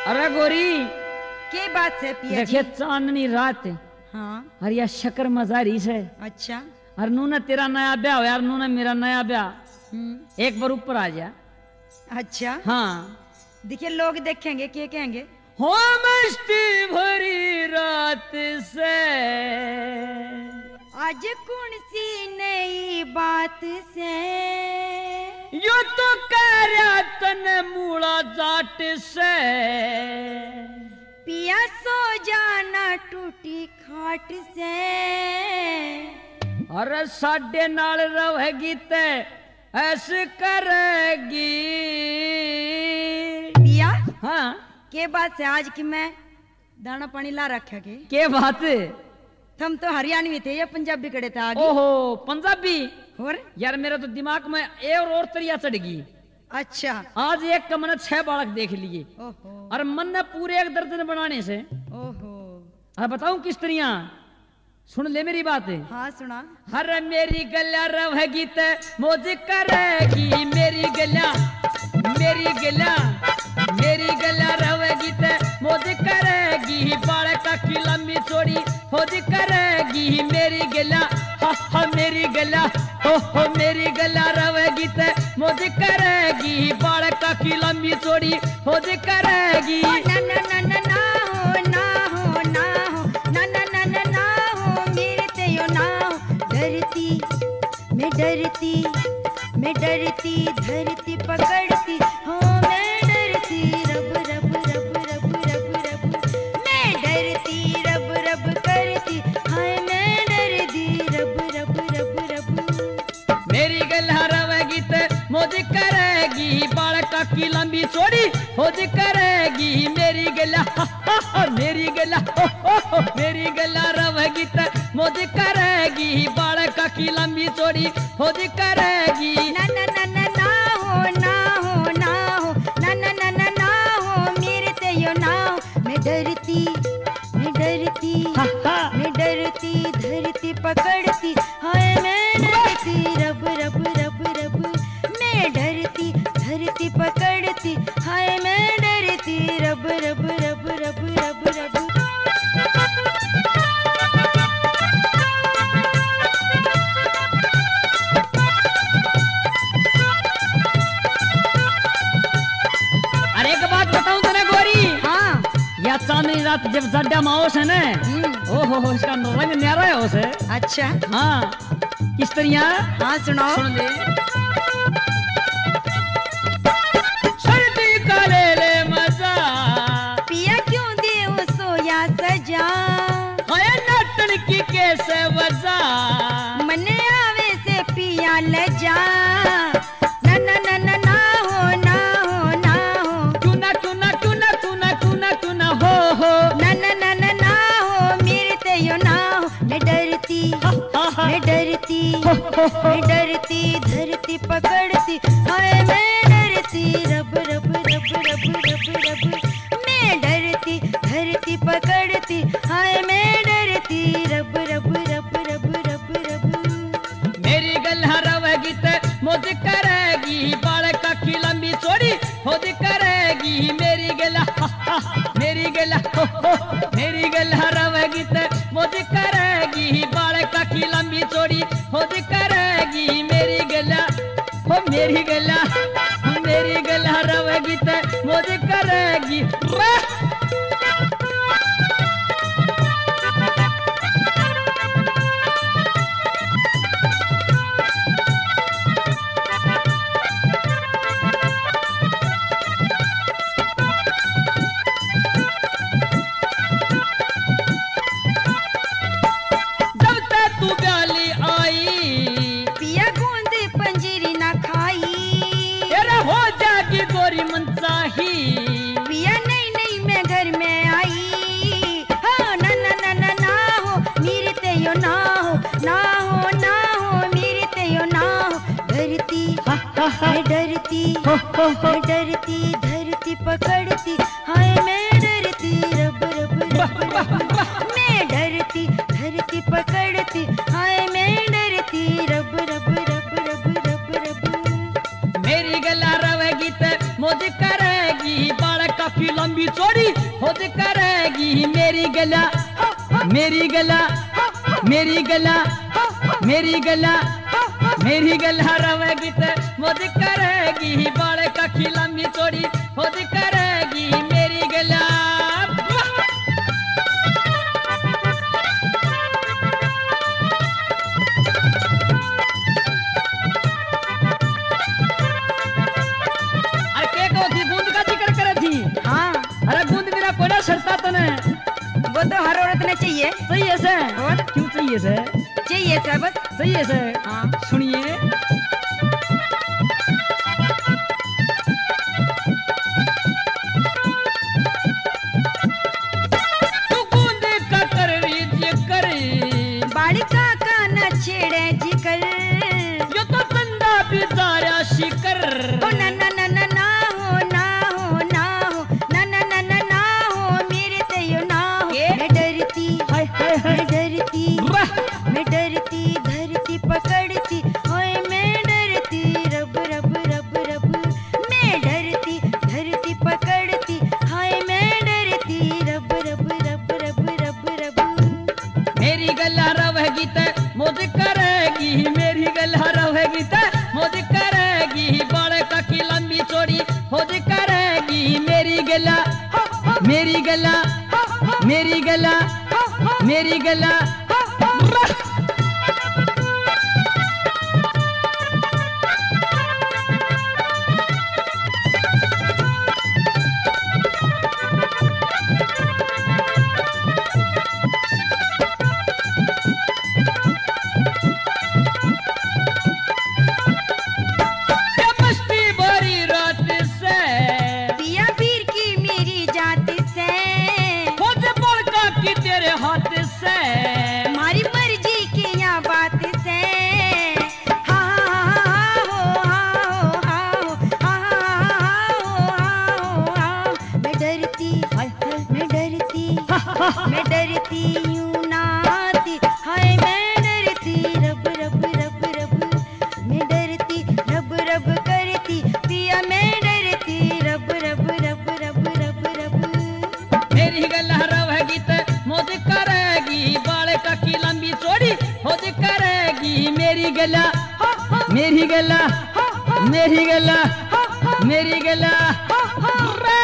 अरे गोरी के बात है पिया जी? देखिए चांदनी रात हाँ और यह शक्कर मजारी से अच्छा। और नू ने तेरा नया ब्याह हो यार, नू ने मेरा नया ब्याह, एक बार ऊपर आ जा। अच्छा हाँ देखिए लोग देखेंगे क्या कहेंगे? हो मस्ती भरी रात से आज कौन सी नई बात से यो तो कह रहा तन मूड़ा जाट से पिया सो जाना टूटी खाट से और साडे नाल रहेगी ते ऐसे करेगी। पिया हाँ के बात से आज की मैं दाना पानी ला रखा के बात? तुम तो हरियाणवी थे या पंजाबी कड़े थे आगे? ओहो पंजाबी और यार मेरा तो दिमाग में और तरिया चढ़ गई। अच्छा आज एक का मैंने 6 बालक देख लिए ओहो और मन ने पूरे एक दर्जन बनाने से। ओहो अब बताऊं किस तरिया, सुन ले मेरी बात। हाँ सुना। हर मेरी गल्या रहेगी ते मौज करेगी, मेरी गल्या मेरी गल्या मेरी गल्या रहेगी ते मौज करेगी, बाल का की लंबी चोरी फौज करेगी, मेरी गल्या हा मेरी गल्या हो मेरी गल्या रहेगी ते मौज करेगी, बाल का की लंबी चोरी फौज करेगी। ना ना ना ना ना हो ना हो ना हो ना ना ना ना ना हो मेरे ते यो ना हो डरती मैं डरती धरती पकड़ती हो मैं डरती रब रब रब रब रब रब मैं डरती रब रब करती हाय मैं डरती रब रब रब रब मेरी गला रहेगी ते मौज करेगी, बाल का की लंबी चोरी फौज करेगी, मेरी गला मेरी गला मेरी गला रहेगी ते मौज करेगी, बाल का की लंबी चोरी फौज करेगी। ना ना ना ना ना हो ना हो ना हो ना ना ना ना ना हो मेरे ते यो ना हो मैं डरती धरती पकड़ती हाय मैं डरती रब रब रब रब मैं डरती धरती पकड़ती हाय मैं डरती रब रब रब रब रब रब। अरे एक बात बताऊं तेरे गोरी, हाँ या चांदनी रात जब जड्डा माओस है ना, ओहो इसका रंग न्यारा है उसे। अच्छा हाँ किस तरिया, हाँ सुनाओ। सुन ले। सर्दी का ले मजा पिया क्यों दे वो सोया सजा हाय नटन की कैसे वजा, मने आवे से पिया लजा ना ना ना ना ना हो ना हो ना हो टूना टूना टूना टूना टूना टूना हो ना ना ना ना ना हो मेरे ते यो ना हो मैं डरती धरती पकड़ती हाय मैं डरती रब रब रब रब रब रब मैं डरती धरती पकड़ती हाय मैं डरती रब रब रब रब रब रब। मेरी गल्हा रहेगी ते मौज करेगी, बाल का की लंबी चोरी फौज करेगी, मेरी गला मेरी गला मेरी गल्हा रहेगी ते मौज करेगी, बाल का की लंबी चोरी फौज करेगी, मेरी गला मेरी गला रहेगी ते मौज करेगी। जब तक तू प्याली आई पिया गूंद पंजीरी ना खाई तेरा हो जाएगी गोरी मनचाही, पिया नहीं नहीं मैं घर में आई हाँ ना ना ना ना ना हो मेरे ते यो ना हो ना हो ना हो मेरे ते यो ना हो डरती मैं डरती धरती पकड़ती हाय मैं डरती रब रब रब रब मैं डरती धरती पकड़ती हाय मैं डरती रब रब रब रब रब रब। मेरी गला रहेगी ते मौज करेगी, बाल का की लंबी चौड़ी खुद करेगी मेरी गला मेरी गला मेरी गला मेरी गला मेरी गला रवेगी तो मुझ करेगी बाल की लंबी चौड़ी खुद करेगी मेरी गला। वो तो हर औरत ने चाहिए। सही है सर। और क्यों चाहिए सर? चाहिए सर बस। सही है सर। हाँ सुनिए। तू गूंद का कर जिक्र बालिका का न छेड़े जिक्र यो तो चंदा बिजारा शिकर ओ ना ना ना ना ना हो ना हो ना हो ना ना ना ना ना हो मेरे ते यो ना हो मैं डरती हाय हाय हाय मैं डरती मैं डरती धरती पकड़ती ओए मैं डरती रब रब रब रब मैं डरती धरती पकड़ती हाय मैं डरती रब रब रब रब रब रब मेरी गला रवेगी तो मुझ करेगी मेरी गला रवेगी तो मुझ करेगी बाल की लंबी चौड़ी खुद करेगी मेरी गला मेरी गला मेरी गला मेरी गला। हमारी मर्जी की यहाँ बात से हा मैं डरती मैं डरती यूं नाती हाय मैं डरती रब रब रब रब मैं डरती रब रब करती पिया मैं डरती रब रब रब रब रब रब मेरी गला रवेगी तो मुझ करेगी बाल की लंबी चौड़ी खुद करेगी मेरी गला मेरी गला मेरी गला मेरी गला।